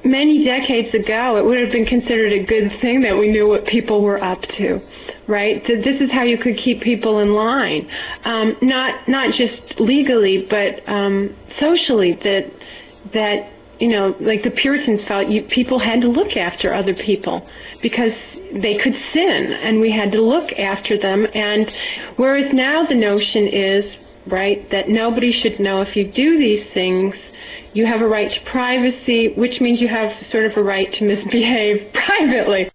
many decades ago, it would have been considered a good thing that we knew what people were up to, right? So this is how you could keep people in line, not just legally, but socially. That like the Puritans felt people had to look after other people because they could sin, and we had to look after them. And whereas now the notion is, right, that nobody should know if you do these things. You have a right to privacy, which means you have sort of a right to misbehave privately.